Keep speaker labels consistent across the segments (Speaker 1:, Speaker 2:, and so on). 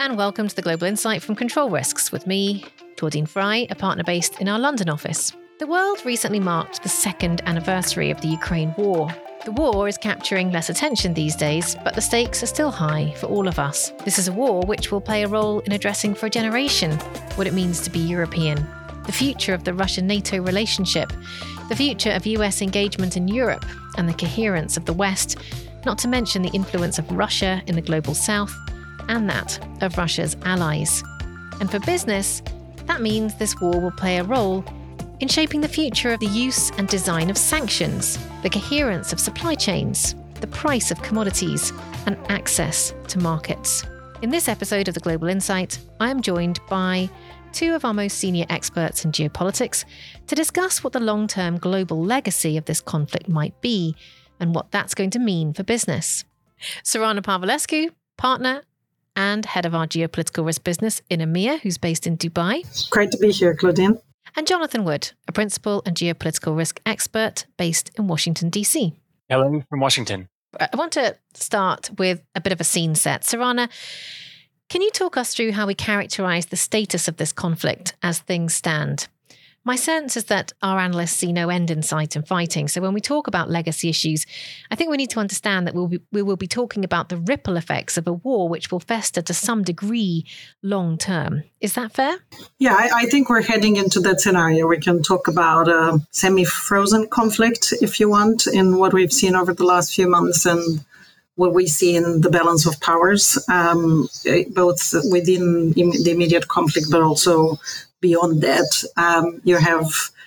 Speaker 1: and welcome to the Global Insight from Control Risks with me, Claudine Fry, a partner based in our London office. The world recently marked the second anniversary of the Ukraine war. The war is capturing less attention these days, but the stakes are still high for all of us. This is a war which will play a role in addressing for a generation what it means to be European, the future of the Russia-NATO relationship, the future of US engagement in Europe, and the coherence of the West, not to mention the influence of Russia in the global south, and that of Russia's allies. And for business, that means this war will play a role in shaping the future of the use and design of sanctions, the coherence of supply chains, the price of commodities, and access to markets. In this episode of the Global Insight, I am joined by two of our most senior experts in geopolitics to discuss what the long-term global legacy of this conflict might be and what that's going to mean for business. Sorana Pavlescu, partner and head of our geopolitical risk business in EMEA, who's based in Dubai.
Speaker 2: Great to be here, Claudine.
Speaker 1: And Jonathan Wood, a principal and geopolitical risk expert based in Washington, DC.
Speaker 3: Hello from Washington.
Speaker 1: I want to start with a bit of a scene set. Sorana, can you talk us through how we characterize the status of this conflict as things stand? My sense is that our analysts see no end in sight in fighting. So when we talk about legacy issues, I think we need to understand that we will be talking about the ripple effects of a war which will fester to some degree long term. Is that fair?
Speaker 2: Yeah, I think we're heading into that scenario. We can talk about a semi-frozen conflict, if you want, in what we've seen over the last few months and what we see in the balance of powers, both within the immediate conflict, but also beyond that. You have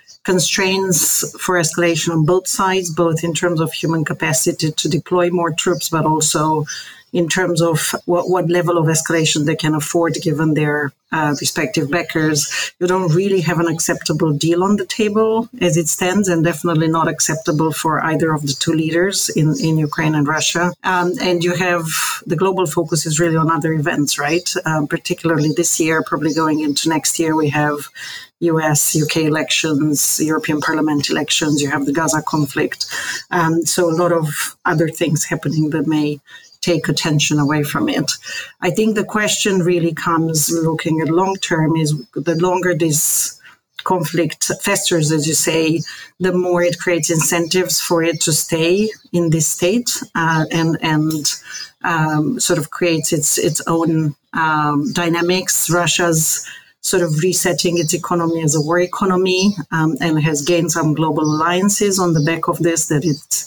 Speaker 2: constraints for escalation on both sides, both in terms of human capacity to deploy more troops, but also in terms of what level of escalation they can afford given their respective backers. You don't really have an acceptable deal on the table as it stands, and definitely not acceptable for either of the two leaders in Ukraine and Russia. And you have the global focus is really on other events, right? Particularly this year, probably going into next year, we have US, UK elections, European Parliament elections, you have the Gaza conflict. So a lot of other things happening that may take attention away from it. I think the question really comes looking at long term is the longer this conflict festers, as you say, the more it creates incentives for it to stay in this state and sort of creates its own dynamics. Russia's sort of resetting its economy as a war economy and has gained some global alliances on the back of this, that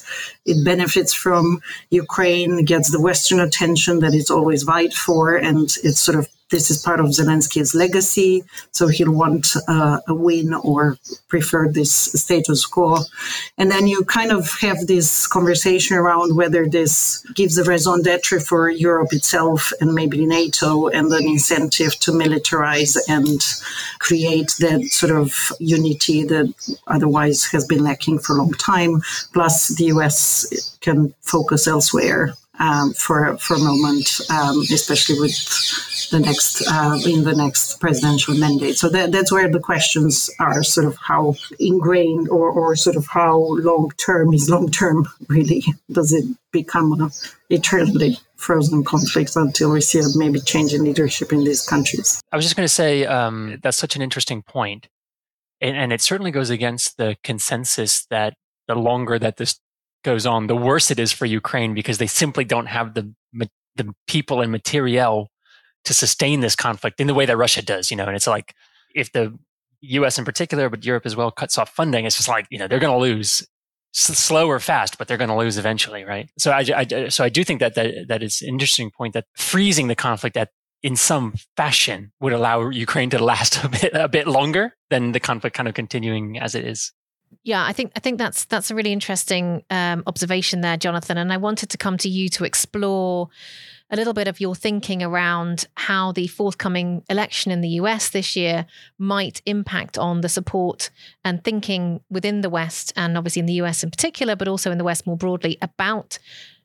Speaker 2: it benefits from. Ukraine gets the Western attention that it's always vied for, and it's sort of this is part of Zelensky's legacy, so he'll want a win or prefer this status quo. And then you kind of have this conversation around whether this gives a raison d'etre for Europe itself and maybe NATO and an incentive to militarize and create that sort of unity that otherwise has been lacking for a long time. Plus, the US can focus elsewhere for a moment, especially with the next in the next presidential mandate. So that's where the questions are, sort of how ingrained or sort of how long term is long term really. Does it become an eternally frozen conflict until we see a maybe change in leadership in these countries?
Speaker 3: I was just going to say that's such an interesting point. And it certainly goes against the consensus that the longer that this goes on, the worse it is for Ukraine, because they simply don't have the people and materiel to sustain this conflict in the way that Russia does, And it's like, if the US in particular, but Europe as well, cuts off funding, it's just like, they're going to lose slow or fast, but they're going to lose eventually, right? So I do think that is an interesting point, that freezing the conflict in some fashion would allow Ukraine to last a bit longer than the conflict kind of continuing as it is.
Speaker 1: Yeah, I think that's a really interesting observation there, Jonathan. And I wanted to come to you to explore a little bit of your thinking around how the forthcoming election in the US this year might impact on the support and thinking within the West, and obviously in the US in particular, but also in the West more broadly, about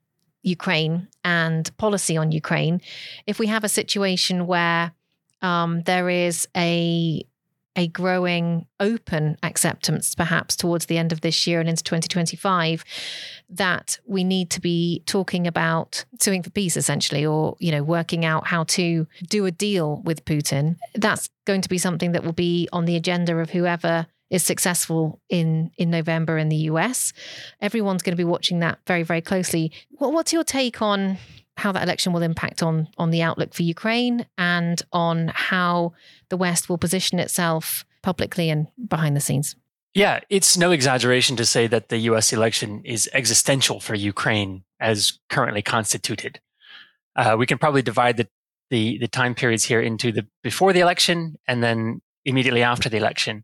Speaker 1: Ukraine and policy on Ukraine. If we have a situation where there is a a growing open acceptance, perhaps towards the end of this year and into 2025, that we need to be talking about suing for peace, essentially, or, working out how to do a deal with Putin. That's going to be something that will be on the agenda of whoever is successful in November in the US. Everyone's going to be watching that very, very closely. What's your take on how that election will impact on the outlook for Ukraine and on how the West will position itself publicly and behind the scenes?
Speaker 3: Yeah, it's no exaggeration to say that the US election is existential for Ukraine as currently constituted. We can probably divide the time periods here into the before the election and then immediately after the election.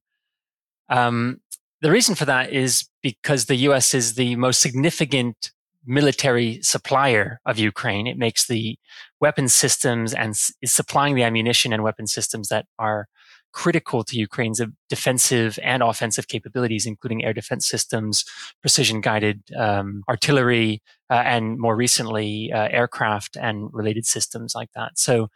Speaker 3: The reason for that is because the US is the most significant military supplier of Ukraine. It makes the weapon systems and is supplying the ammunition and weapon systems that are critical to Ukraine's defensive and offensive capabilities, including air defense systems, precision-guided artillery, and more recently, aircraft and related systems like that. So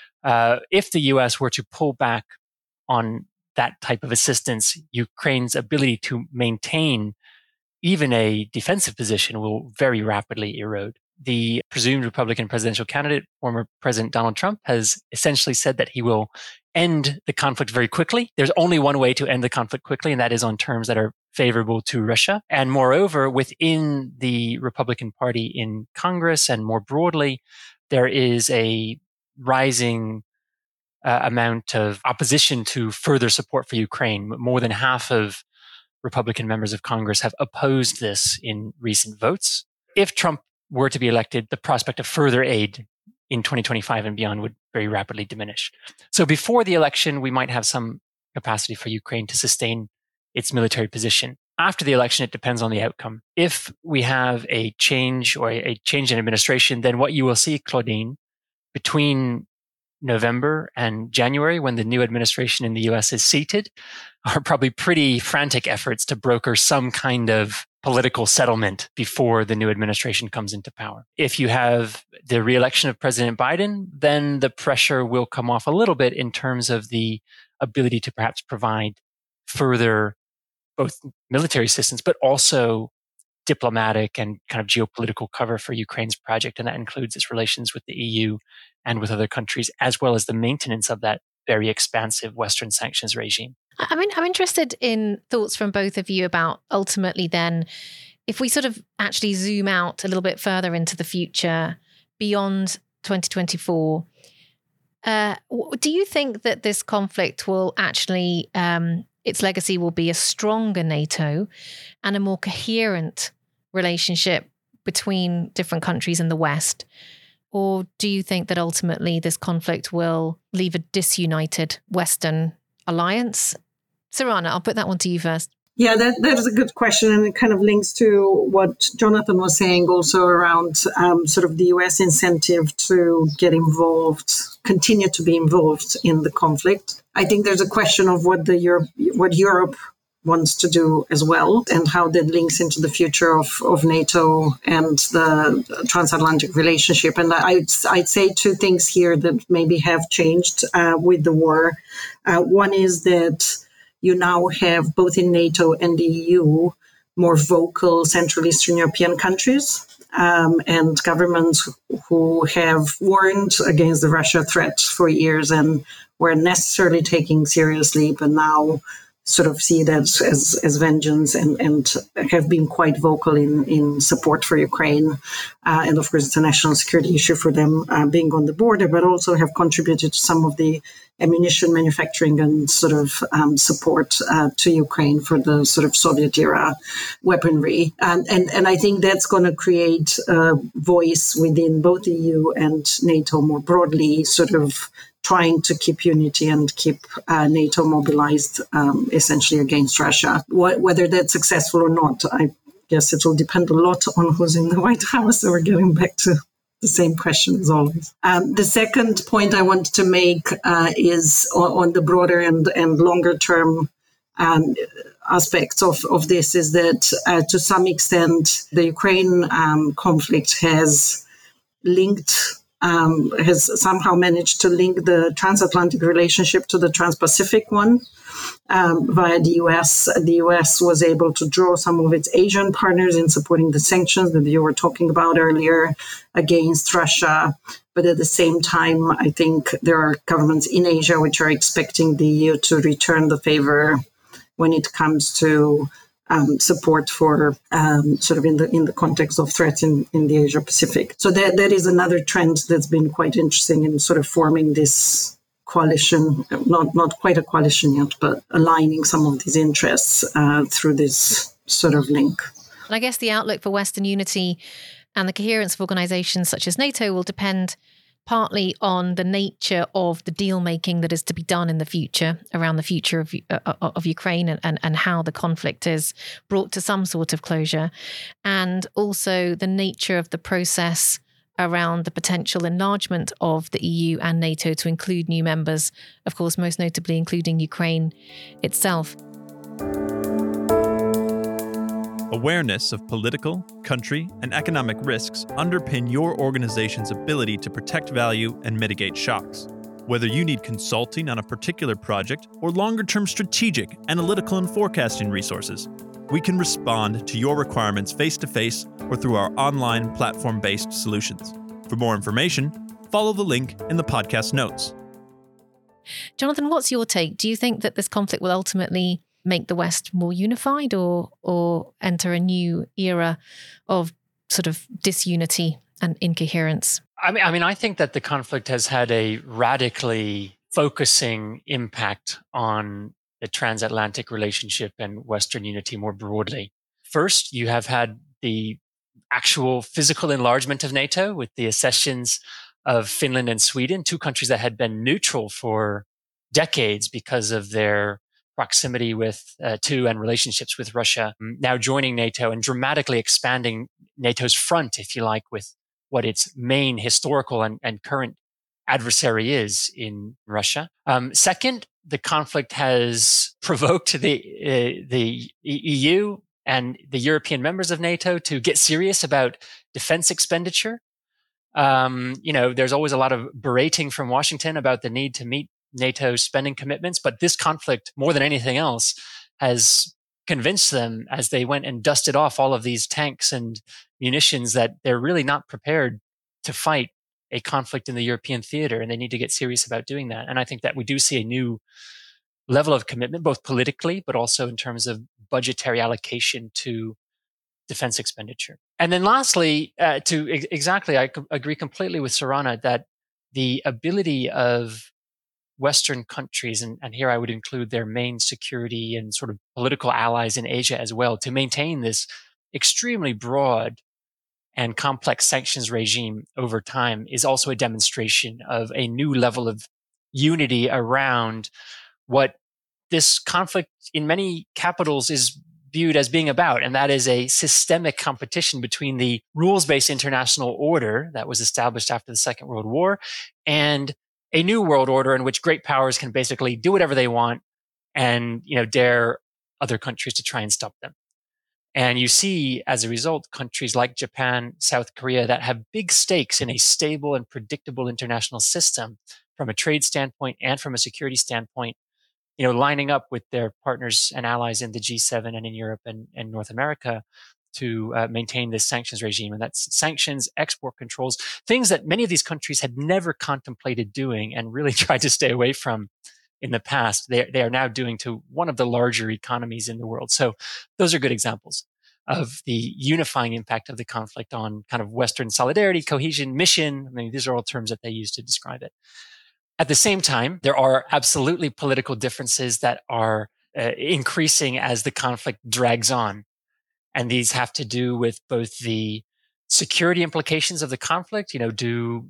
Speaker 3: if the US were to pull back on that type of assistance, Ukraine's ability to maintain even a defensive position will very rapidly erode. The presumed Republican presidential candidate, former President Donald Trump, has essentially said that he will end the conflict very quickly. There's only one way to end the conflict quickly, and that is on terms that are favorable to Russia. And moreover, within the Republican Party in Congress and more broadly, there is a rising amount of opposition to further support for Ukraine. More than half of Republican members of Congress have opposed this in recent votes. If Trump were to be elected, the prospect of further aid in 2025 and beyond would very rapidly diminish. So before the election, we might have some capacity for Ukraine to sustain its military position. After the election, it depends on the outcome. If we have a change or a change in administration, then what you will see, Claudine, between November and January, when the new administration in the US is seated, are probably pretty frantic efforts to broker some kind of political settlement before the new administration comes into power. If you have the re-election of President Biden, then the pressure will come off a little bit in terms of the ability to perhaps provide further both military assistance, but also diplomatic and kind of geopolitical cover for Ukraine's project. And that includes its relations with the EU and with other countries, as well as the maintenance of that very expansive Western sanctions regime.
Speaker 1: I'm interested in thoughts from both of you about ultimately then, if we sort of actually zoom out a little bit further into the future beyond 2024, do you think that this conflict will actually, its legacy will be a stronger NATO and a more coherent relationship between different countries in the West? Or do you think that ultimately this conflict will leave a disunited Western alliance? Sarana, I'll put that one to you first.
Speaker 2: Yeah, that is a good question, and it kind of links to what Jonathan was saying also around sort of the US incentive to get involved, continue to be involved in the conflict. I think there's a question of what Europe wants to do as well, and how that links into the future of NATO and the transatlantic relationship. And I'd say two things here that maybe have changed with the war. One is that you now have, both in NATO and the EU, more vocal Central Eastern European countries and governments who have warned against the Russia threat for years and weren't necessarily taking seriously, but now sort of see that as vengeance and have been quite vocal in support for Ukraine. And of course, it's a national security issue for them being on the border, but also have contributed to some of the ammunition manufacturing and sort of support to Ukraine for the sort of Soviet era weaponry. And I think that's going to create a voice within both the EU and NATO more broadly, sort of trying to keep unity and keep NATO mobilized essentially against Russia. Whether that's successful or not, I guess it will depend a lot on who's in the White House. So we're getting back to the same question as always. The second point I want to make is on the broader and longer term aspects of this, is that to some extent the Ukraine conflict has linked has somehow managed to link the transatlantic relationship to the trans-Pacific one via the US. The US was able to draw some of its Asian partners in supporting the sanctions that you were talking about earlier against Russia. But at the same time, I think there are governments in Asia which are expecting the EU to return the favor when it comes to support for sort of in the context of threats in the Asia Pacific. So that is another trend that's been quite interesting in sort of forming this coalition, not quite a coalition yet, but aligning some of these interests through this sort of link.
Speaker 1: And I guess the outlook for Western unity and the coherence of organizations such as NATO will depend partly on the nature of the deal-making that is to be done in the future around the future of Ukraine and how the conflict is brought to some sort of closure, and also the nature of the process around the potential enlargement of the EU and NATO to include new members, of course, most notably including Ukraine itself.
Speaker 4: Awareness of political, country, and economic risks underpin your organization's ability to protect value and mitigate shocks. Whether you need consulting on a particular project or longer-term strategic, analytical, and forecasting resources, we can respond to your requirements face-to-face or through our online platform-based solutions. For more information, follow the link in the podcast notes.
Speaker 1: Jonathan, what's your take? Do you think that this conflict will ultimately make the West more unified or enter a new era of sort of disunity and incoherence?
Speaker 3: I mean, I think that the conflict has had a radically focusing impact on the transatlantic relationship and Western unity more broadly. First, you have had the actual physical enlargement of NATO with the accessions of Finland and Sweden, two countries that had been neutral for decades because of their proximity to and relationships with Russia, now joining NATO and dramatically expanding NATO's front, if you like, with what its main historical and current adversary is in Russia. Second, the conflict has provoked the EU and the European members of NATO to get serious about defense expenditure. There's always a lot of berating from Washington about the need to meet NATO's spending commitments, but this conflict, more than anything else, has convinced them as they went and dusted off all of these tanks and munitions that they're really not prepared to fight a conflict in the European theater, and they need to get serious about doing that. And I think that we do see a new level of commitment, both politically, but also in terms of budgetary allocation to defense expenditure. And then lastly, I agree completely with Sorana that the ability of Western countries, and here I would include their main security and sort of political allies in Asia as well, to maintain this extremely broad and complex sanctions regime over time is also a demonstration of a new level of unity around what this conflict in many capitals is viewed as being about, and that is a systemic competition between the rules-based international order that was established after the Second World War and a new world order in which great powers can basically do whatever they want and, dare other countries to try and stop them. And you see, as a result, countries like Japan, South Korea that have big stakes in a stable and predictable international system from a trade standpoint and from a security standpoint, lining up with their partners and allies in the G7 and in Europe and North America to maintain this sanctions regime. And that's sanctions, export controls, things that many of these countries had never contemplated doing and really tried to stay away from in the past. They are now doing to one of the larger economies in the world. So those are good examples of the unifying impact of the conflict on kind of Western solidarity, cohesion, mission. I mean, these are all terms that they use to describe it. At the same time, there are absolutely political differences that are increasing as the conflict drags on. And these have to do with both the security implications of the conflict. Do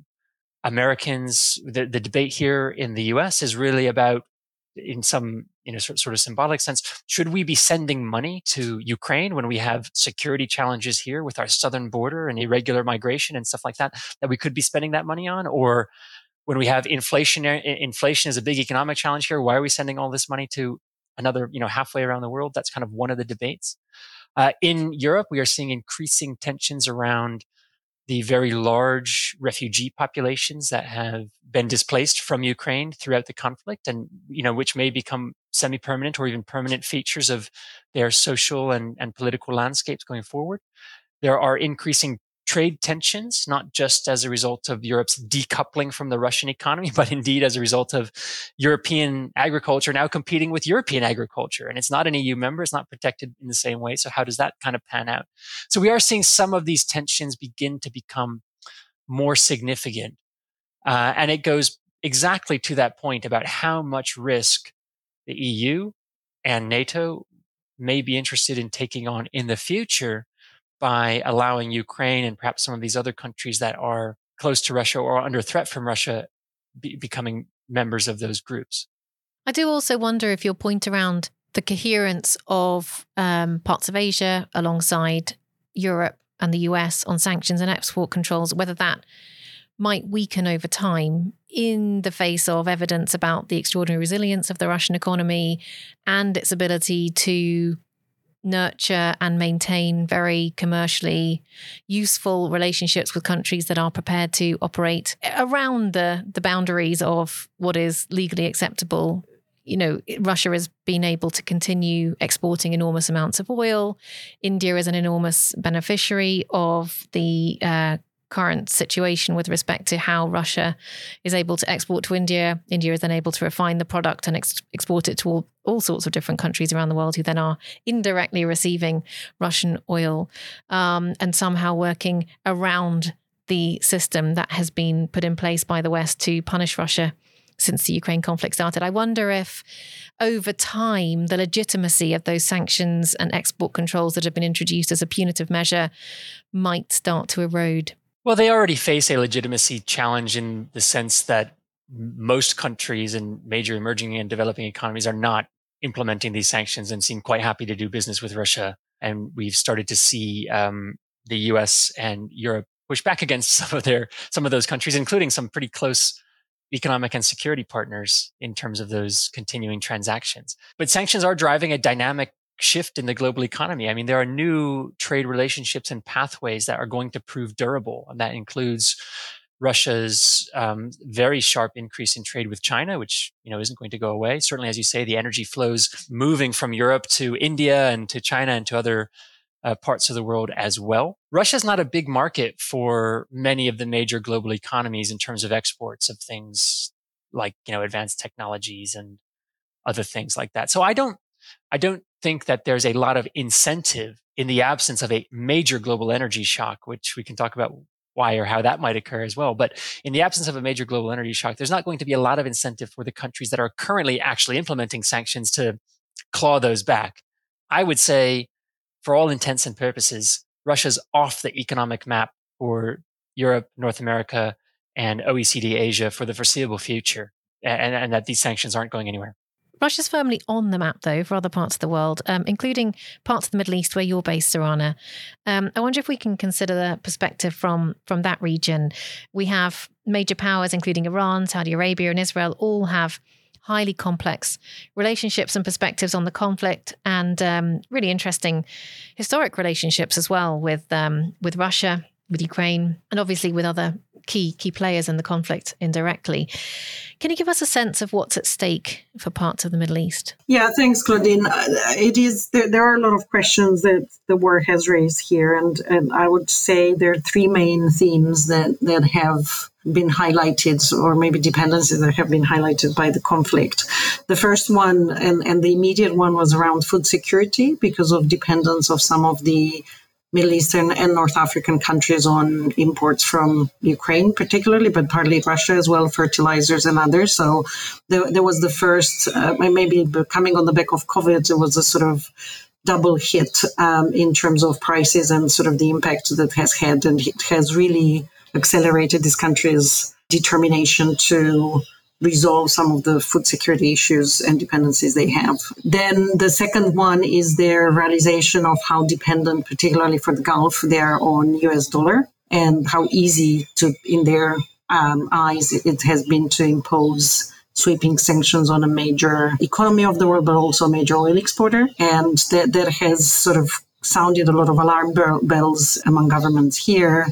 Speaker 3: Americans, the debate here in the US is really about, in some sort of symbolic sense, should we be sending money to Ukraine when we have security challenges here with our southern border and irregular migration and stuff like that we could be spending that money on? Or when we have inflation is a big economic challenge here, why are we sending all this money to another, halfway around the world? That's kind of one of the debates. In Europe, we are seeing increasing tensions around the very large refugee populations that have been displaced from Ukraine throughout the conflict, and which may become semi-permanent or even permanent features of their social and political landscapes going forward. There are increasing trade tensions, not just as a result of Europe's decoupling from the Russian economy, but indeed as a result of European agriculture now competing with European agriculture. And it's not an EU member, it's not protected in the same way. So how does that kind of pan out? So we are seeing some of these tensions begin to become more significant. And it goes exactly to that point about how much risk the EU and NATO may be interested in taking on in the future by allowing Ukraine and perhaps some of these other countries that are close to Russia or under threat from Russia becoming members of those groups.
Speaker 1: I do also wonder if your point around the coherence of parts of Asia alongside Europe and the US on sanctions and export controls, whether that might weaken over time in the face of evidence about the extraordinary resilience of the Russian economy and its ability to nurture and maintain very commercially useful relationships with countries that are prepared to operate around the boundaries of what is legally acceptable. Russia has been able to continue exporting enormous amounts of oil. India is an enormous beneficiary of the current situation with respect to how Russia is able to export to India. India is then able to refine the product and export it to all sorts of different countries around the world who then are indirectly receiving Russian oil and somehow working around the system that has been put in place by the West to punish Russia since the Ukraine conflict started. I wonder if over time, the legitimacy of those sanctions and export controls that have been introduced as a punitive measure might start to erode.
Speaker 3: Well, they already face a legitimacy challenge in the sense that most countries and major emerging and developing economies are not implementing these sanctions and seem quite happy to do business with Russia. And we've started to see the US and Europe push back against some of those countries, including some pretty close economic and security partners in terms of those continuing transactions. But sanctions are driving a dynamic shift in the global economy. I mean, there are new trade relationships and pathways that are going to prove durable. And that includes Russia's very sharp increase in trade with China, which, isn't going to go away. Certainly, as you say, the energy flows moving from Europe to India and to China and to other parts of the world as well. Russia's not a big market for many of the major global economies in terms of exports of things like, advanced technologies and other things like that. So I don't think that there's a lot of incentive in the absence of a major global energy shock, which we can talk about why or how that might occur as well. But in the absence of a major global energy shock, there's not going to be a lot of incentive for the countries that are currently actually implementing sanctions to claw those back. I would say, for all intents and purposes, Russia's off the economic map for Europe, North America, and OECD Asia for the foreseeable future, and that these sanctions aren't going anywhere.
Speaker 1: Russia's firmly on the map, though, for other parts of the world, including parts of the Middle East where you're based, Sorana. I wonder if we can consider the perspective from that region. We have major powers, including Iran, Saudi Arabia, and Israel, all have highly complex relationships and perspectives on the conflict, and really interesting historic relationships as well with Russia, with Ukraine, and obviously with other key players in the conflict indirectly. Can you give us a sense of what's at stake for parts of the Middle East?
Speaker 2: Yeah, thanks, Claudine. It is there are a lot of questions that the war has raised here, and I would say there are three main themes that have been highlighted, or maybe dependencies that have been highlighted by the conflict. The first one, and the immediate one, was around food security because of dependence of some of the Middle Eastern and North African countries on imports from Ukraine particularly, but partly Russia as well, fertilizers and others. So there was the first, maybe coming on the back of COVID, it was a sort of double hit in terms of prices and sort of the impact that has had. And it has really accelerated this country's determination to resolve some of the food security issues and dependencies they have. Then the second one is their realization of how dependent, particularly for the Gulf, they are on US dollar, and how easy in their eyes it has been to impose sweeping sanctions on a major economy of the world, but also a major oil exporter. And that has sort of sounded a lot of alarm bells among governments here.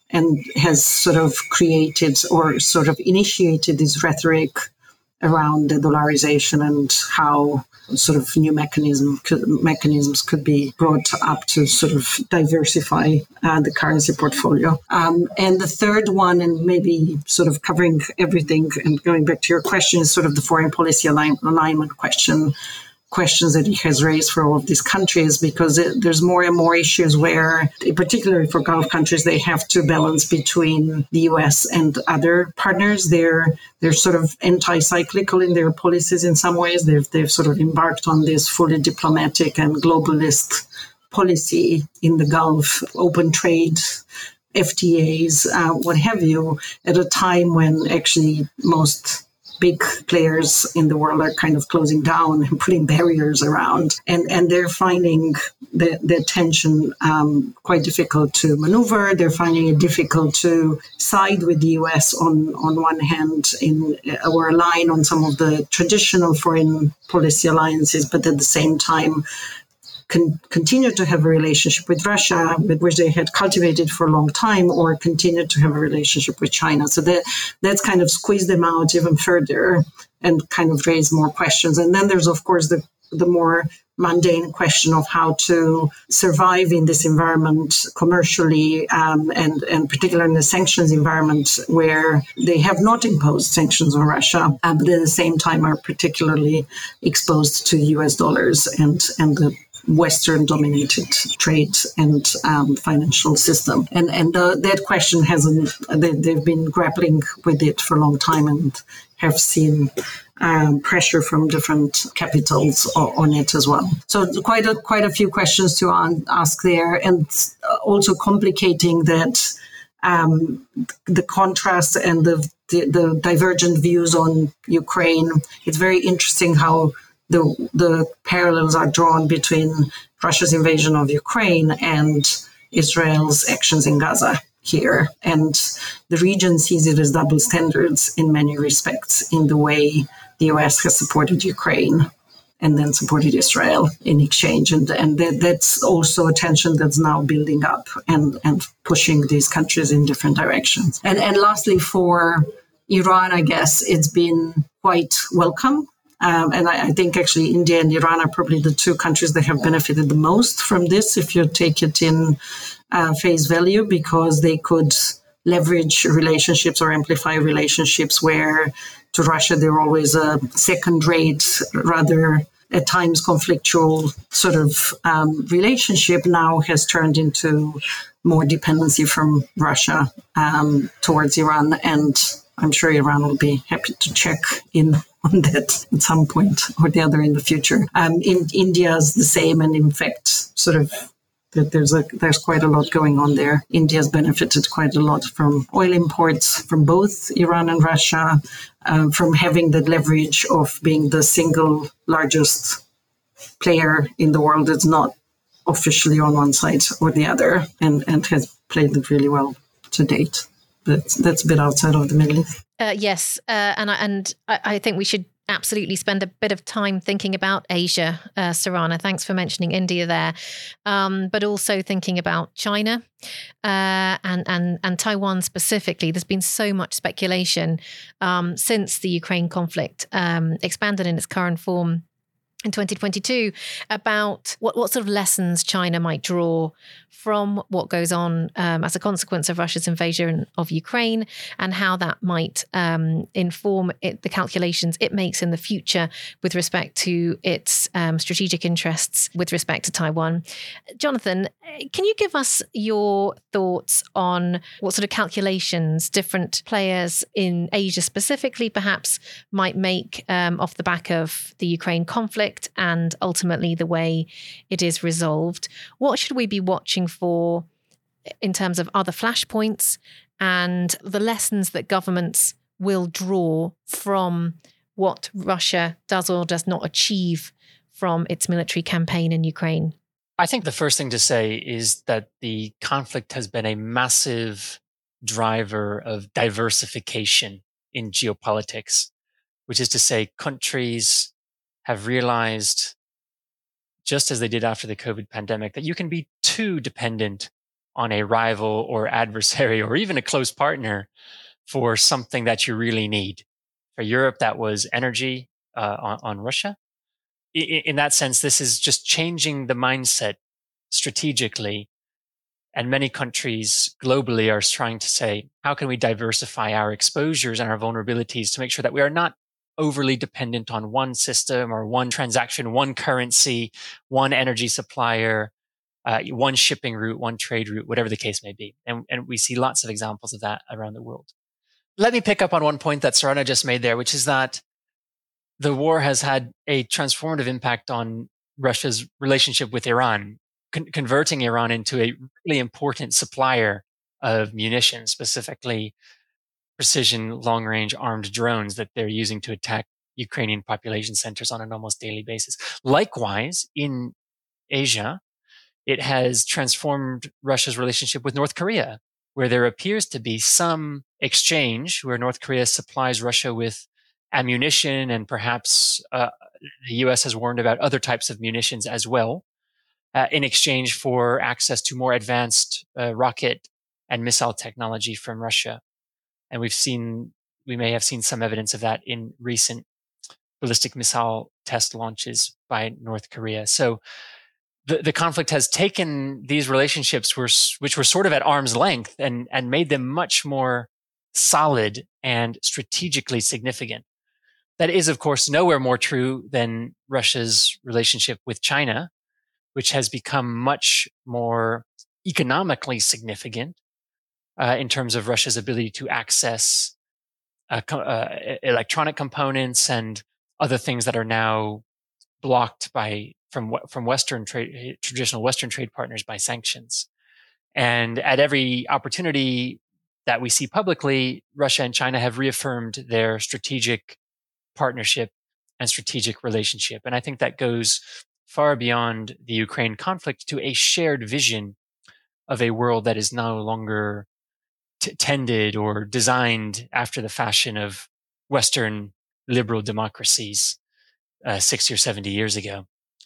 Speaker 2: and has sort of created or sort of initiated this rhetoric around the dollarization and how sort of new mechanisms could be brought up to sort of diversify the currency portfolio. And the third one, and maybe sort of covering everything and going back to your question, is sort of the foreign policy alignment questions that it has raised for all of these countries, because there's more and more issues where, particularly for Gulf countries, they have to balance between the US and other partners. They're sort of anti-cyclical in their policies in some ways. They've sort of embarked on this fully diplomatic and globalist policy in the Gulf, open trade, FTAs, what have you, at a time when actually most big players in the world are kind of closing down and putting barriers around. And they're finding the tension quite difficult to maneuver. They're finding it difficult to side with the US on one hand or align on some of the traditional foreign policy alliances, but at the same time continue to have a relationship with Russia, with which they had cultivated for a long time, or continue to have a relationship with China. So that's kind of squeezed them out even further and kind of raised more questions. And then there's, of course, the more mundane question of how to survive in this environment commercially, and particularly in the sanctions environment where they have not imposed sanctions on Russia, but at the same time are particularly exposed to US dollars and the Western-dominated trade and financial system. And that question they've been grappling with it for a long time and have seen pressure from different capitals on it as well. So quite a few questions to ask there, and also complicating that the contrast and the divergent views on Ukraine. It's very interesting how the parallels are drawn between Russia's invasion of Ukraine and Israel's actions in Gaza here. And the region sees it as double standards in many respects in the way the US has supported Ukraine and then supported Israel in exchange. And that's also a tension that's now building up and pushing these countries in different directions. And lastly, for Iran, I guess it's been quite welcome. And I think actually India and Iran are probably the two countries that have benefited the most from this, if you take it in face value, because they could leverage relationships or amplify relationships where to Russia they're always a second-rate, rather at times conflictual sort of relationship, now has turned into more dependency from Russia towards Iran. And I'm sure Iran will be happy to check in on that at some point or the other in the future. In India is the same, and in fact, sort of that there's quite a lot going on there. India's benefited quite a lot from oil imports from both Iran and Russia, from having the leverage of being the single largest player in the world that's not officially on one side or the other, and has played it really well to date. But that's a bit outside of the Middle East.
Speaker 1: Yes, and I think we should absolutely spend a bit of time thinking about Asia, Sarana. Thanks for mentioning India there, but also thinking about China and Taiwan specifically. There's been so much speculation since the Ukraine conflict expanded in its current form in 2022 about what sort of lessons China might draw from what goes on as a consequence of Russia's invasion of Ukraine, and how that might inform the calculations it makes in the future with respect to its strategic interests with respect to Taiwan. Jonathan, can you give us your thoughts on what sort of calculations different players in Asia specifically perhaps might make off the back of the Ukraine conflict and ultimately the way it is resolved? What should we be watching for in terms of other flashpoints and the lessons that governments will draw from what Russia does or does not achieve from its military campaign in Ukraine?
Speaker 3: I think the first thing to say is that the conflict has been a massive driver of diversification in geopolitics, which is to say countries have realized, just as they did after the COVID pandemic, that you can be too dependent on a rival or adversary or even a close partner for something that you really need. For Europe, that was energy on Russia. In that sense, this is just changing the mindset strategically. And many countries globally are trying to say, how can we diversify our exposures and our vulnerabilities to make sure that we are not overly dependent on one system or one transaction, one currency, one energy supplier, one shipping route, one trade route, whatever the case may be. And we see lots of examples of that around the world. Let me pick up on one point that Sarana just made there, which is that the war has had a transformative impact on Russia's relationship with Iran, converting Iran into a really important supplier of munitions, specifically precision long-range armed drones that they're using to attack Ukrainian population centers on an almost daily basis. Likewise, in Asia, it has transformed Russia's relationship with North Korea, where there appears to be some exchange where North Korea supplies Russia with ammunition, and perhaps the US has warned about other types of munitions as well, in exchange for access to more advanced rocket and missile technology from Russia. And we may have seen some evidence of that in recent ballistic missile test launches by North Korea. So the conflict has taken these relationships which were sort of at arm's length and made them much more solid and strategically significant. That is, of course, nowhere more true than Russia's relationship with China, which has become much more economically significant in terms of Russia's ability to access electronic components and other things that are now blocked from Western traditional Western trade partners by sanctions. And at every opportunity that we see publicly, Russia and China have reaffirmed their strategic partnership and strategic relationship. And I think that goes far beyond the Ukraine conflict to a shared vision of a world that is no longer tended or designed after the fashion of Western liberal democracies 60 or 70 years ago.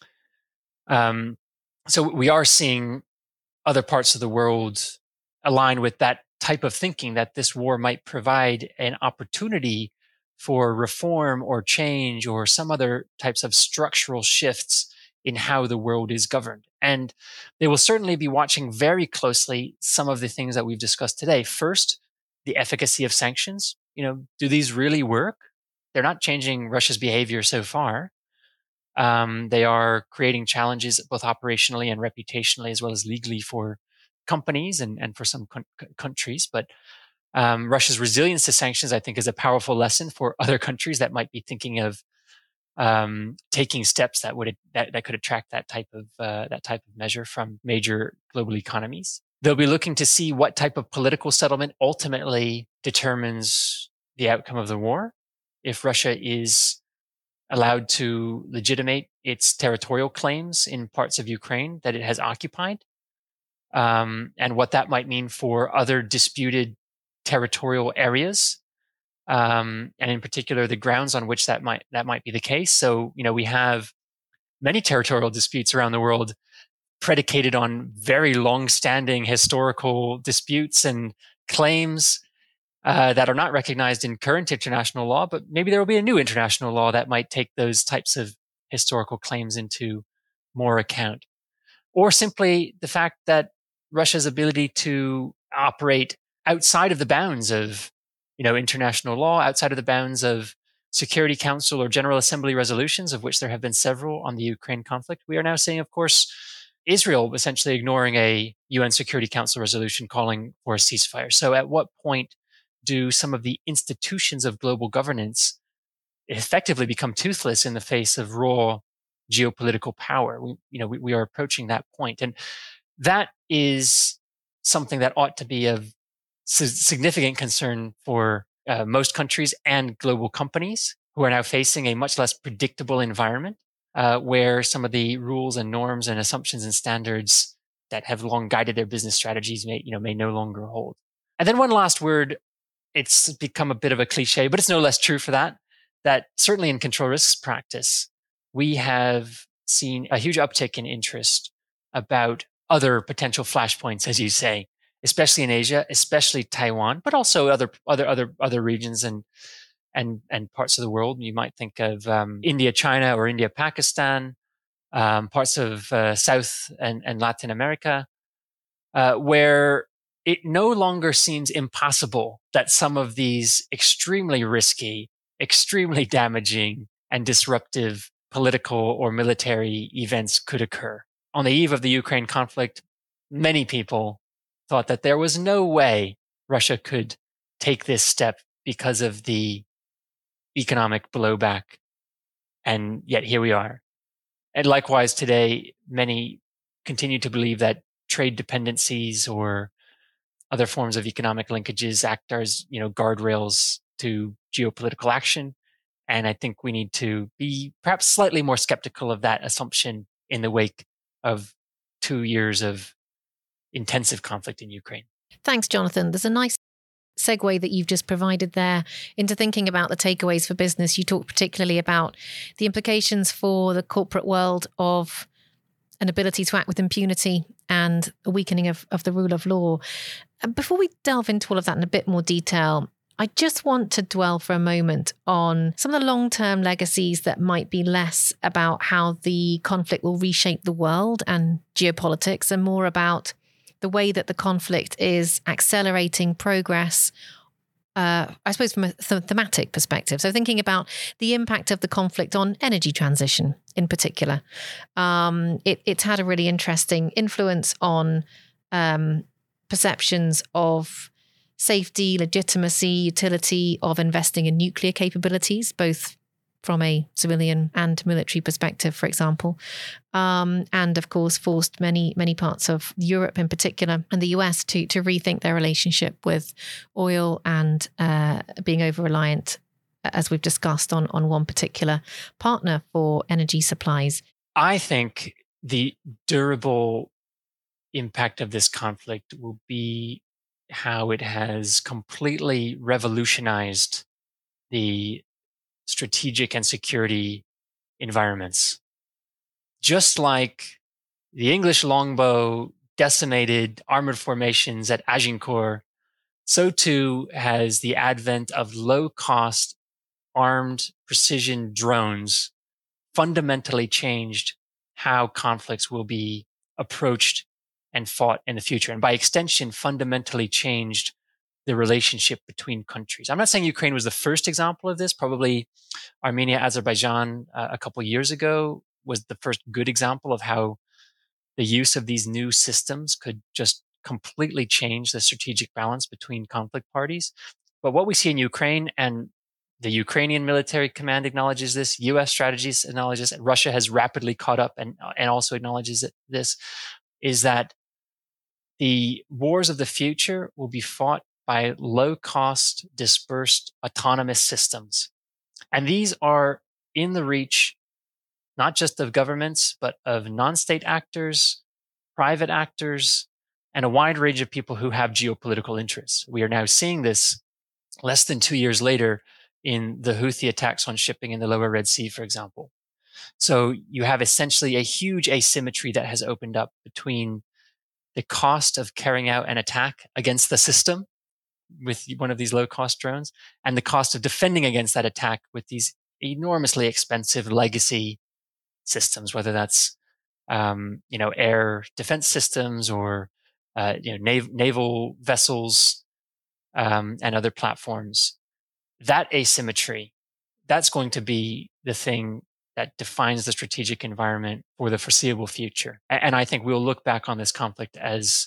Speaker 3: So we are seeing other parts of the world align with that type of thinking, that this war might provide an opportunity for reform or change or some other types of structural shifts in how the world is governed. And they will certainly be watching very closely some of the things that we've discussed today. First, the efficacy of sanctions. Do these really work? They're not changing Russia's behavior so far. They are creating challenges both operationally and reputationally, as well as legally, for companies and for some countries. But Russia's resilience to sanctions, I think, is a powerful lesson for other countries that might be thinking of taking steps that could attract that type of measure from major global economies. They'll be looking to see what type of political settlement ultimately determines the outcome of the war. If Russia is allowed to legitimate its territorial claims in parts of Ukraine that it has occupied, and what that might mean for other disputed territorial areas, and in particular the grounds on which that might be the case. So, we have many territorial disputes around the world predicated on very long-standing historical disputes and claims that are not recognized in current international law, but maybe there will be a new international law that might take those types of historical claims into more account. Or simply the fact that Russia's ability to operate outside of the bounds of, international law, outside of the bounds of Security Council or General Assembly resolutions, of which there have been several on the Ukraine conflict. We are now seeing, of course, Israel essentially ignoring a UN Security Council resolution calling for a ceasefire. So at what point do some of the institutions of global governance effectively become toothless in the face of raw geopolitical power? We are approaching that point. And that is something that ought to be of significant concern for most countries and global companies who are now facing a much less predictable environment, where some of the rules and norms and assumptions and standards that have long guided their business strategies may no longer hold. And then one last word. It's become a bit of a cliche, but it's no less true for that certainly in control risks practice, we have seen a huge uptick in interest about other potential flashpoints, as you say, especially in Asia, especially Taiwan, but also other regions and parts of the world. You might think of India, China, or India, Pakistan, parts of South and Latin America, where it no longer seems impossible that some of these extremely risky, extremely damaging, and disruptive political or military events could occur. On the eve of the Ukraine conflict, many people thought that there was no way Russia could take this step because of the economic blowback. And yet here we are. And likewise, today, many continue to believe that trade dependencies or other forms of economic linkages act as, guardrails to geopolitical action. And I think we need to be perhaps slightly more skeptical of that assumption in the wake of 2 years of intensive conflict in Ukraine.
Speaker 1: Thanks, Jonathan. There's a nice segue that you've just provided there into thinking about the takeaways for business. You talked particularly about the implications for the corporate world of an ability to act with impunity and a weakening of the rule of law. And before we delve into all of that in a bit more detail, I just want to dwell for a moment on some of the long-term legacies that might be less about how the conflict will reshape the world and geopolitics, and more about the way that the conflict is accelerating progress, I suppose from a thematic perspective. So thinking about the impact of the conflict on energy transition in particular. It's had a really interesting influence on perceptions of safety, legitimacy, utility of investing in nuclear capabilities, both from a civilian and military perspective, for example. And of course, forced many parts of Europe in particular and the US to rethink their relationship with oil and being over-reliant, as we've discussed, on one particular partner for energy supplies.
Speaker 3: I think the durable impact of this conflict will be how it has completely revolutionized the strategic and security environments. Just like the English longbow decimated armored formations at Agincourt, so too has the advent of low-cost armed precision drones fundamentally changed how conflicts will be approached and fought in the future. And by extension, fundamentally changed the relationship between countries. I'm not saying Ukraine was the first example of this. Probably Armenia, Azerbaijan a couple of years ago was the first good example of how the use of these new systems could just completely change the strategic balance between conflict parties. But what we see in Ukraine, and the Ukrainian military command acknowledges this, US strategies acknowledges it, Russia has rapidly caught up and also acknowledges this, is that the wars of the future will be fought by low-cost, dispersed, autonomous systems. And these are in the reach not just of governments, but of non-state actors, private actors, and a wide range of people who have geopolitical interests. We are now seeing this less than 2 years later in the Houthi attacks on shipping in the Lower Red Sea, for example. So you have essentially a huge asymmetry that has opened up between the cost of carrying out an attack against the system with one of these low-cost drones and the cost of defending against that attack with these enormously expensive legacy systems, whether that's air defense systems or naval vessels and other platforms. That asymmetry, that's going to be the thing that defines the strategic environment for the foreseeable future. And I think we'll look back on this conflict as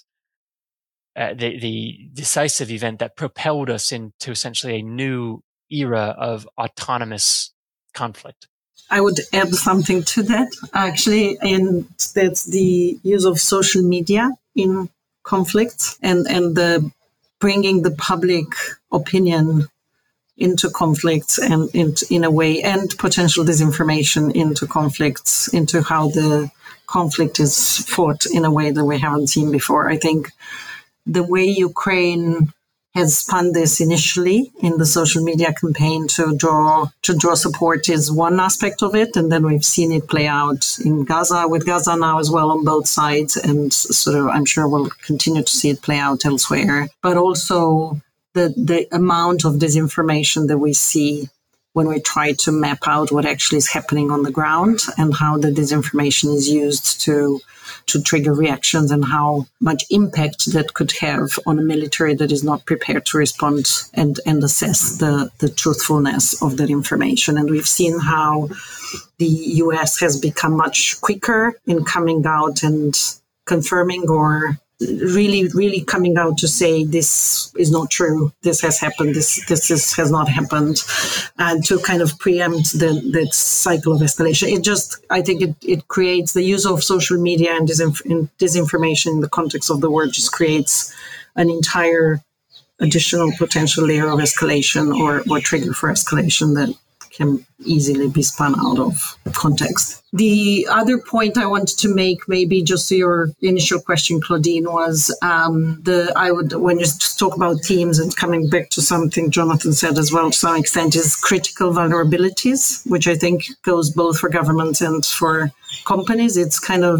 Speaker 3: the decisive event that propelled us into essentially a new era of autonomous conflict.
Speaker 2: I would add something to that, actually, and that's the use of social media in conflicts and the bringing the public opinion into conflicts and in a way, and potential disinformation into conflicts, into how the conflict is fought in a way that we haven't seen before. I think the way Ukraine has spun this initially in the social media campaign to draw support is one aspect of it. And then we've seen it play out in Gaza, with Gaza now as well on both sides. And sort of, I'm sure we'll continue to see it play out elsewhere. But also the amount of disinformation that we see when we try to map out what actually is happening on the ground and how the disinformation is used to trigger reactions and how much impact that could have on a military that is not prepared to respond and assess the truthfulness of that information. And we've seen how the US has become much quicker in coming out and confirming or really coming out to say this is not true, this has happened, this has not happened, and to kind of preempt the cycle of escalation. I think it creates the use of social media and disinformation in the context of the war just creates an entire additional potential layer of escalation or trigger for escalation that can easily be spun out of context. The other point I wanted to make, maybe just to your initial question, Claudine, was when you talk about teams and coming back to something Jonathan said as well to some extent, is critical vulnerabilities, which I think goes both for governments and for companies. It's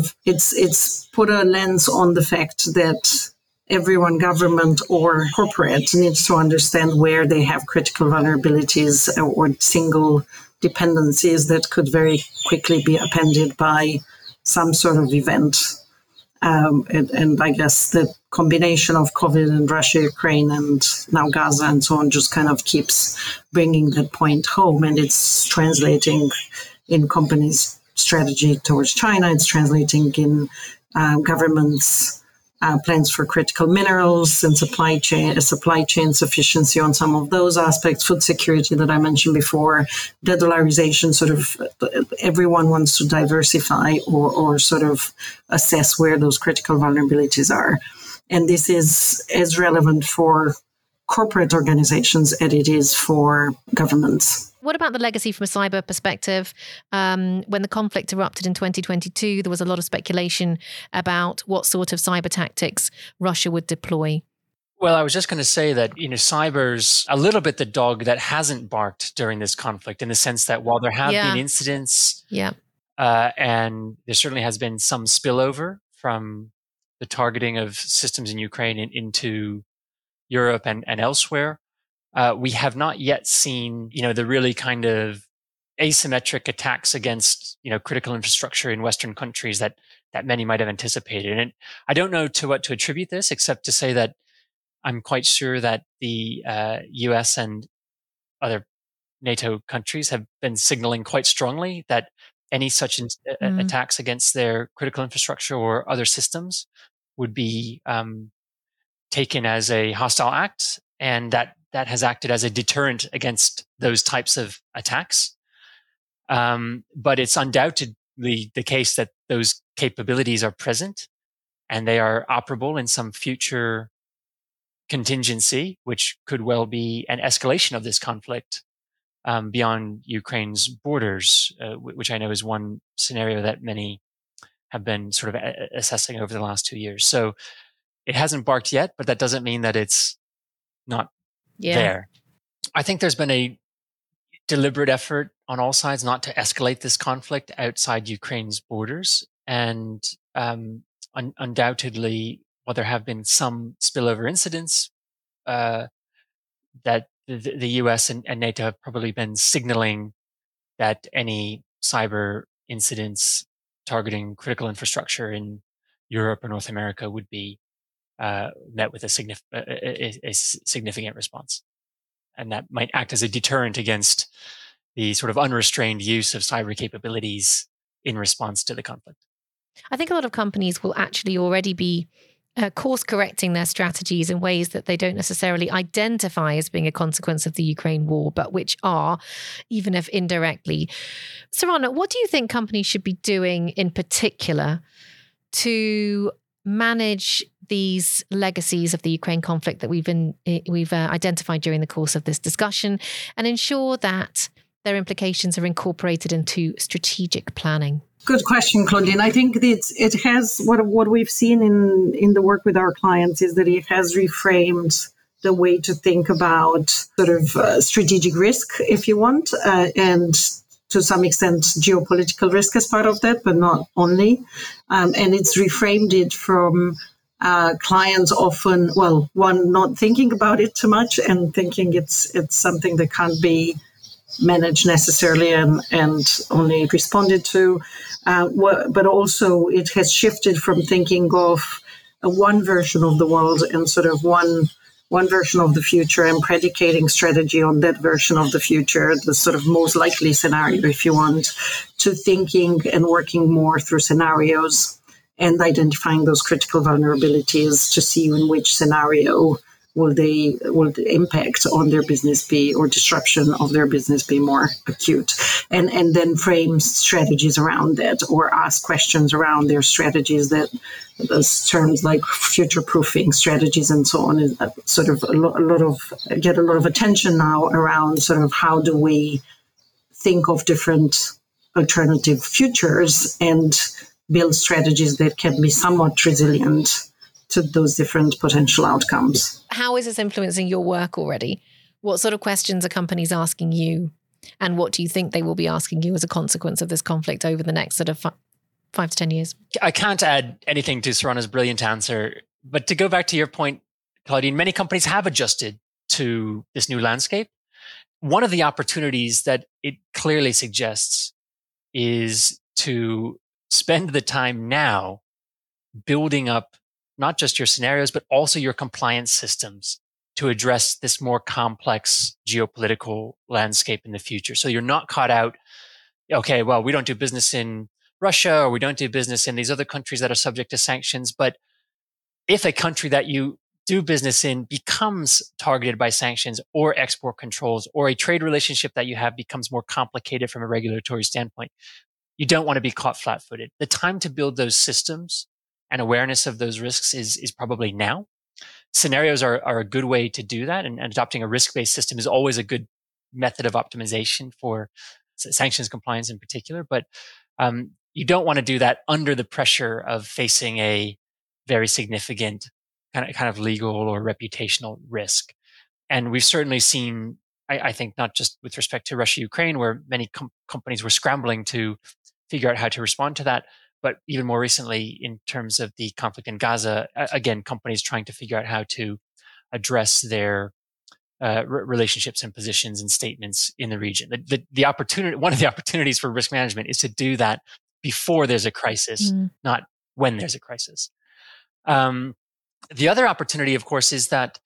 Speaker 2: put a lens on the fact that everyone, government or corporate, needs to understand where they have critical vulnerabilities or single dependencies that could very quickly be appended by some sort of event. And I guess the combination of COVID and Russia, Ukraine, and now Gaza and so on just kind of keeps bringing that point home. And it's translating in companies' strategy towards China. It's translating in governments' plans for critical minerals and supply chain sufficiency on some of those aspects, food security that I mentioned before, de-dollarization, sort of everyone wants to diversify or sort of assess where those critical vulnerabilities are. And this is as relevant for corporate organizations as it is for governments.
Speaker 1: What about the legacy from a cyber perspective? When the conflict erupted in 2022, there was a lot of speculation about what sort of cyber tactics Russia would deploy.
Speaker 3: Well, I was just going to say that, cyber's a little bit the dog that hasn't barked during this conflict, in the sense that while there have been incidents, and there certainly has been some spillover from the targeting of systems in Ukraine into Europe and elsewhere, we have not yet seen, the really kind of asymmetric attacks against, critical infrastructure in Western countries that many might have anticipated. And I don't know to what to attribute this, except to say that I'm quite sure that the US and other NATO countries have been signaling quite strongly that any such attacks against their critical infrastructure or other systems would be taken as a hostile act, and that has acted as a deterrent against those types of attacks. But it's undoubtedly the case that those capabilities are present and they are operable in some future contingency, which could well be an escalation of this conflict beyond Ukraine's borders, which I know is one scenario that many have been sort of assessing over the last 2 years. So it hasn't barked yet, but that doesn't mean that it's not there. I think there's been a deliberate effort on all sides not to escalate this conflict outside Ukraine's borders. And undoubtedly, while there have been some spillover incidents, that the US and NATO have probably been signaling that any cyber incidents targeting critical infrastructure in Europe or North America would be met with a significant response. And that might act as a deterrent against the sort of unrestrained use of cyber capabilities in response to the conflict.
Speaker 1: I think a lot of companies will actually already be course correcting their strategies in ways that they don't necessarily identify as being a consequence of the Ukraine war, but which are, even if indirectly. Sorana, what do you think companies should be doing in particular to manage these legacies of the Ukraine conflict that we've identified during the course of this discussion and ensure that their implications are incorporated into strategic planning?
Speaker 2: Good question, Claudine. I think it has what we've seen in the work with our clients is that it has reframed the way to think about sort of strategic risk, if you want, and to some extent geopolitical risk as part of that, but not only. And it's reframed it from clients often, well, one, not thinking about it too much and thinking it's something that can't be managed necessarily and only responded to. But also it has shifted from thinking of one version of the world and sort of one version of the future and predicating strategy on that version of the future, the sort of most likely scenario, if you want, to thinking and working more through scenarios and identifying those critical vulnerabilities to see in which scenario will the impact on their business be, or disruption of their business be, more acute, and then frame strategies around that or ask questions around their strategies. That those terms like future proofing strategies and so on is sort of get a lot of attention now around sort of how do we think of different alternative futures and build strategies that can be somewhat resilient to those different potential outcomes.
Speaker 1: How is this influencing your work already? What sort of questions are companies asking you? And what do you think they will be asking you as a consequence of this conflict over the next sort of 5 to 10 years?
Speaker 3: I can't add anything to Sarana's brilliant answer. But to go back to your point, Claudine, many companies have adjusted to this new landscape. One of the opportunities that it clearly suggests is to spend the time now building up not just your scenarios, but also your compliance systems to address this more complex geopolitical landscape in the future. So you're not caught out, okay, well, we don't do business in Russia, or we don't do business in these other countries that are subject to sanctions. But if a country that you do business in becomes targeted by sanctions or export controls, or a trade relationship that you have becomes more complicated from a regulatory standpoint, you don't want to be caught flat-footed. The time to build those systems and awareness of those risks is probably now. Scenarios are a good way to do that, and adopting a risk-based system is always a good method of optimization for sanctions compliance in particular. But you don't want to do that under the pressure of facing a very significant kind of legal or reputational risk. And we've certainly seen, I think, not just with respect to Russia, Ukraine, where many companies were scrambling to figure out how to respond to that, but even more recently in terms of the conflict in Gaza, again, companies trying to figure out how to address their relationships and positions and statements in the region. The opportunity, one of the opportunities for risk management is to do that before there's a crisis, not when there's a crisis. The other opportunity, of course, is that,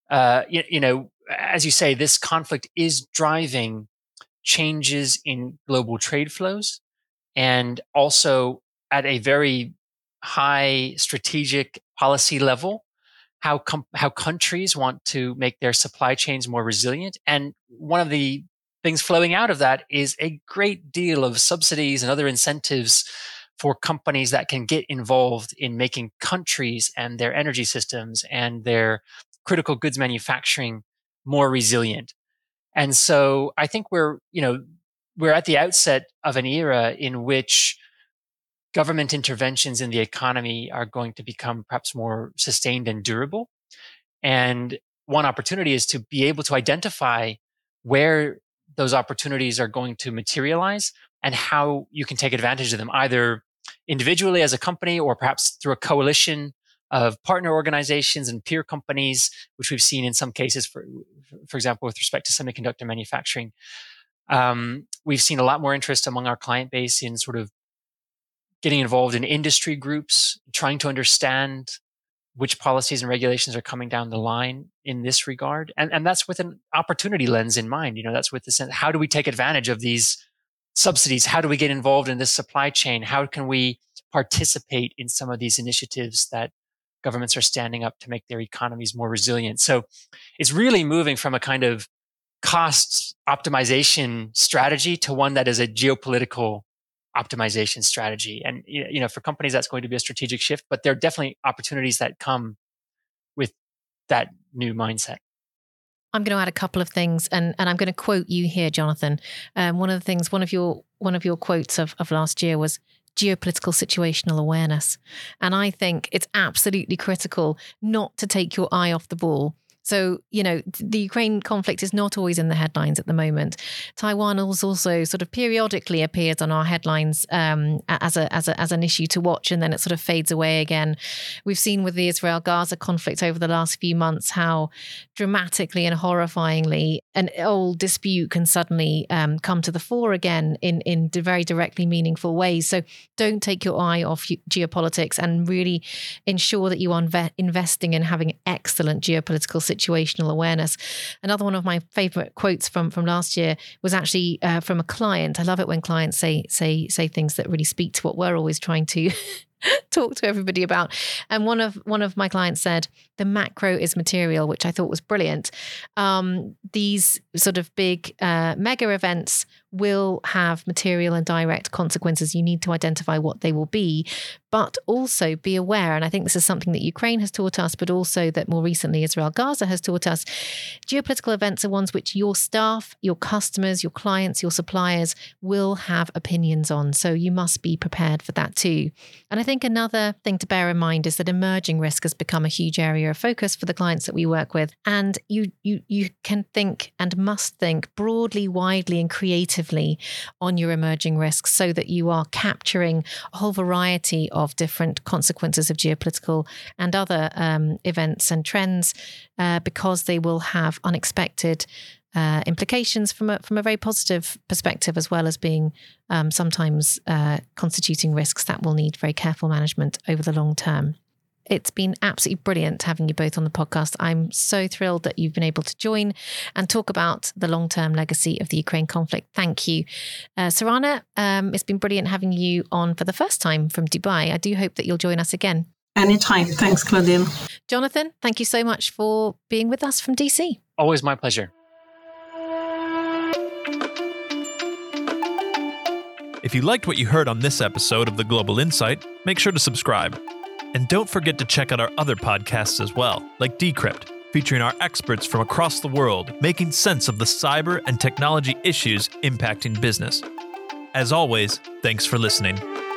Speaker 3: as you say, this conflict is driving changes in global trade flows, and also at a very high strategic policy level, how countries want to make their supply chains more resilient. And one of the things flowing out of that is a great deal of subsidies and other incentives for companies that can get involved in making countries and their energy systems and their critical goods manufacturing more resilient. And so I think we're at the outset of an era in which government interventions in the economy are going to become perhaps more sustained and durable. And one opportunity is to be able to identify where those opportunities are going to materialize and how you can take advantage of them, either individually as a company or perhaps through a coalition of partner organizations and peer companies, which we've seen in some cases, for example, with respect to semiconductor manufacturing. We've seen a lot more interest among our client base in sort of getting involved in industry groups, trying to understand which policies and regulations are coming down the line in this regard. And that's with an opportunity lens in mind. That's with the sense, how do we take advantage of these subsidies? How do we get involved in this supply chain? How can we participate in some of these initiatives that governments are standing up to make their economies more resilient? So it's really moving from a kind of cost optimization strategy to one that is a geopolitical optimization strategy. And for companies, that's going to be a strategic shift, but there are definitely opportunities that come with that new mindset.
Speaker 1: I'm going to add a couple of things, and I'm going to quote you here, Jonathan. One of your quotes of last year was geopolitical situational awareness. And I think it's absolutely critical not to take your eye off the ball. So, the Ukraine conflict is not always in the headlines at the moment. Taiwan also sort of periodically appears on our headlines as an issue to watch, and then it sort of fades away again. We've seen with the Israel-Gaza conflict over the last few months how dramatically and horrifyingly an old dispute can suddenly come to the fore again in very directly meaningful ways. So don't take your eye off geopolitics, and really ensure that you are investing in having excellent geopolitical situational awareness. Another one of my favorite quotes from last year was actually from a client. I love it when clients say things that really speak to what we're always trying to talk to everybody about. And one of my clients said, the macro is material, which I thought was brilliant. These sort of big mega events will have material and direct consequences. You need to identify what they will be, but also be aware. And I think this is something that Ukraine has taught us, but also that more recently Israel-Gaza has taught us. Geopolitical events are ones which your staff, your customers, your clients, your suppliers will have opinions on. So you must be prepared for that too. And I think another thing to bear in mind is that emerging risk has become a huge area of focus for the clients that we work with. And you can think and must think broadly, widely, and creatively on your emerging risks, so that you are capturing a whole variety of different consequences of geopolitical and other events and trends, because they will have unexpected implications from a very positive perspective, as well as being sometimes constituting risks that will need very careful management over the long term. It's been absolutely brilliant having you both on the podcast. I'm so thrilled that you've been able to join and talk about the long-term legacy of the Ukraine conflict. Thank you. Sarana, it's been brilliant having you on for the first time from Dubai. I do hope that you'll join us again.
Speaker 2: Anytime. Thanks, Claudine.
Speaker 1: Jonathan, thank you so much for being with us from DC.
Speaker 3: Always my pleasure.
Speaker 4: If you liked what you heard on this episode of The Global Insight, make sure to subscribe. And don't forget to check out our other podcasts as well, like Decrypt, featuring our experts from across the world making sense of the cyber and technology issues impacting business. As always, thanks for listening.